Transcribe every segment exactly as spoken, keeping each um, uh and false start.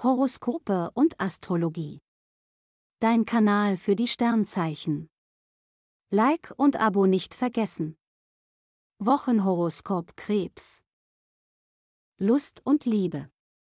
Horoskope und Astrologie. Dein Kanal für die Sternzeichen. Like und Abo nicht vergessen. Wochenhoroskop Krebs. Lust und Liebe.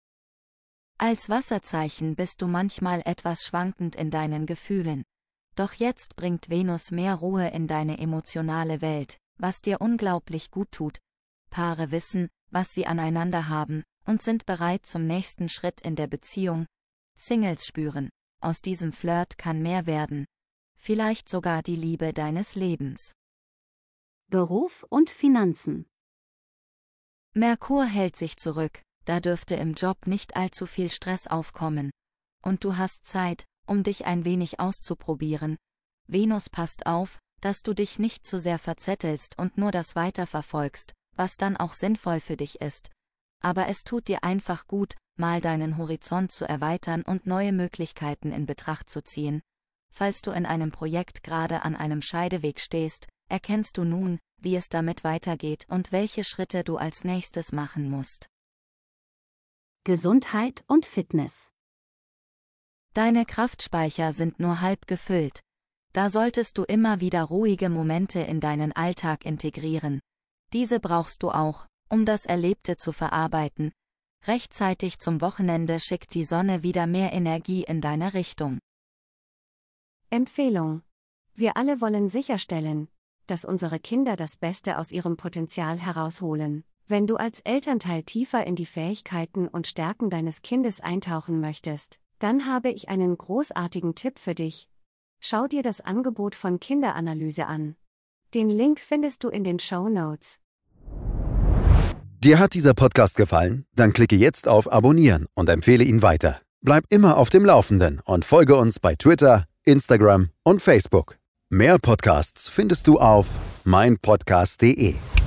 Als Wasserzeichen bist du manchmal etwas schwankend in deinen Gefühlen. Doch jetzt bringt Venus mehr Ruhe in deine emotionale Welt, was dir unglaublich gut tut. Paare wissen, was sie aneinander haben, und sind bereit zum nächsten Schritt in der Beziehung. Singles spüren, aus diesem Flirt kann mehr werden. Vielleicht sogar die Liebe deines Lebens. Beruf und Finanzen. Merkur hält sich zurück, da dürfte im Job nicht allzu viel Stress aufkommen. Und du hast Zeit, um dich ein wenig auszuprobieren. Venus passt auf, dass du dich nicht zu sehr verzettelst und nur das weiterverfolgst, was dann auch sinnvoll für dich ist. Aber es tut dir einfach gut, mal deinen Horizont zu erweitern und neue Möglichkeiten in Betracht zu ziehen. Falls du in einem Projekt gerade an einem Scheideweg stehst, erkennst du nun, wie es damit weitergeht und welche Schritte du als nächstes machen musst. Gesundheit und Fitness. Deine Kraftspeicher sind nur halb gefüllt. Da solltest du immer wieder ruhige Momente in deinen Alltag integrieren. Diese brauchst du auch, um das Erlebte zu verarbeiten. Rechtzeitig zum Wochenende schickt die Sonne wieder mehr Energie in deine Richtung. Empfehlung. Wir alle wollen sicherstellen, dass unsere Kinder das Beste aus ihrem Potenzial herausholen. Wenn du als Elternteil tiefer in die Fähigkeiten und Stärken deines Kindes eintauchen möchtest, dann habe ich einen großartigen Tipp für dich. Schau dir das Angebot von Kinderanalyse an. Den Link findest du in den Shownotes. Dir hat dieser Podcast gefallen? Dann klicke jetzt auf Abonnieren und empfehle ihn weiter. Bleib immer auf dem Laufenden und folge uns bei Twitter, Instagram und Facebook. Mehr Podcasts findest du auf meinpodcast punkt de.